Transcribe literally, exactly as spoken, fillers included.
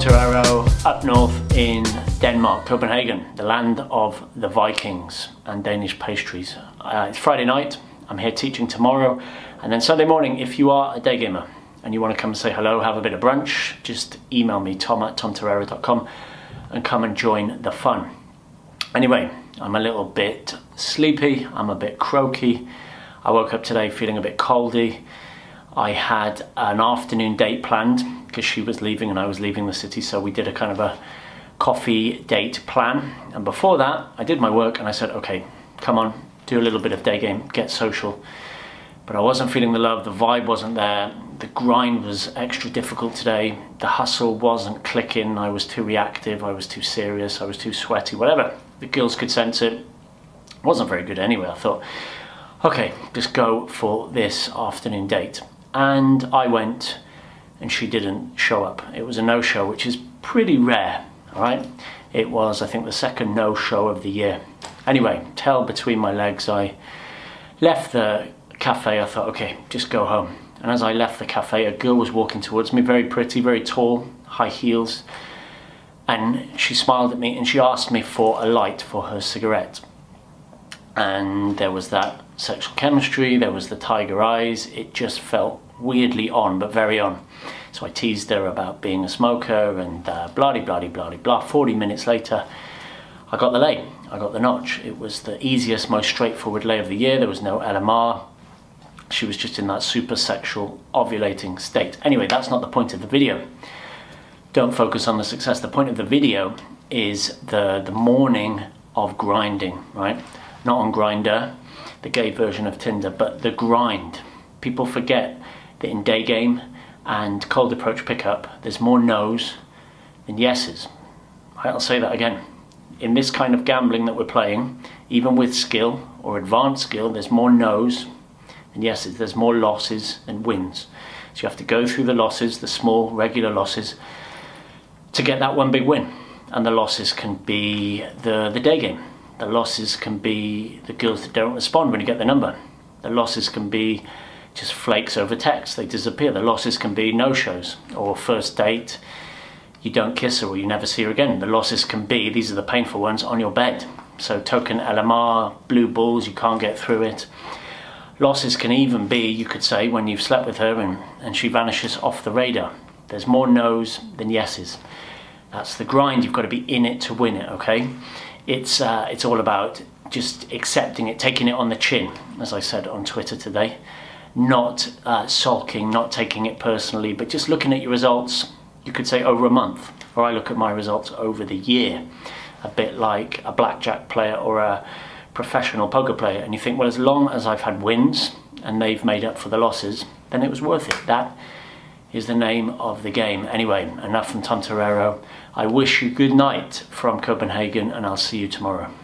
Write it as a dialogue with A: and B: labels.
A: Torero, up north in Denmark, Copenhagen, the land of the Vikings and Danish pastries. Uh, it's Friday night, I'm here teaching tomorrow, and then Sunday morning, if you are a day gamer and you want to come and say hello, have a bit of brunch, just email me, tom at tom torero dot com, and come and join the fun. Anyway, I'm a little bit sleepy, I'm a bit croaky. I woke up today feeling a bit coldy. I had an afternoon date planned because she was leaving and I was leaving the city, so we did a kind of a coffee date plan. And before that, I did my work and I said, okay, come on, do a little bit of day game, get social. But I wasn't feeling the love, the vibe wasn't there, the grind was extra difficult today, the hustle wasn't clicking, I was too reactive, I was too serious, I was too sweaty, whatever. The girls could sense it. It wasn't very good anyway. I thought, okay, just go for this afternoon date. And I went and she didn't show up. It was a no-show, which is pretty rare, all right? It was, I think, the second no-show of the year. Anyway, tail between my legs, I left the cafe. I thought, okay, just go home. And as I left the cafe, a girl was walking towards me, very pretty, very tall, high heels. And she smiled at me and she asked me for a light for her cigarette. And there was that sexual chemistry, there was the tiger eyes. It just felt weirdly on, but very on. So I teased her about being a smoker and uh, blah blah blah blah blah. forty minutes later, I got the lay, I got the notch. It was the easiest, most straightforward lay of the year. There was no L M R. She was just in that super sexual ovulating state. Anyway, that's not the point of the video. Don't focus on the success. The point of the video is the, the morning of grinding, right? Not on Grindr, the gay version of Tinder, but the grind. People forget that in day game and cold approach pickup, there's more no's than yeses. I'll say that again. In this kind of gambling that we're playing, even with skill or advanced skill, there's more no's than yeses. There's more losses than wins. So you have to go through the losses, the small, regular losses, to get that one big win. And the losses can be the, the day game. The losses can be the girls that don't respond when you get the number. The losses can be just flakes over text, they disappear. The losses can be no-shows, or first date, you don't kiss her or you never see her again. The losses can be, these are the painful ones, on your bed. So token L M R, blue balls, you can't get through it. Losses can even be, you could say, when you've slept with her and, and she vanishes off the radar. There's more no's than yeses. That's the grind, you've got to be in it to win it, okay? It's, uh, it's all about just accepting it, taking it on the chin, as I said on Twitter today. Not uh, sulking, not taking it personally, but just looking at your results, you could say over a month, or I look at my results over the year, a bit like a blackjack player or a professional poker player, and you think, well, as long as I've had wins and they've made up for the losses, then it was worth it. That is the name of the game. Anyway, enough from Tom Torero. I wish you good night from Copenhagen, and I'll see you tomorrow.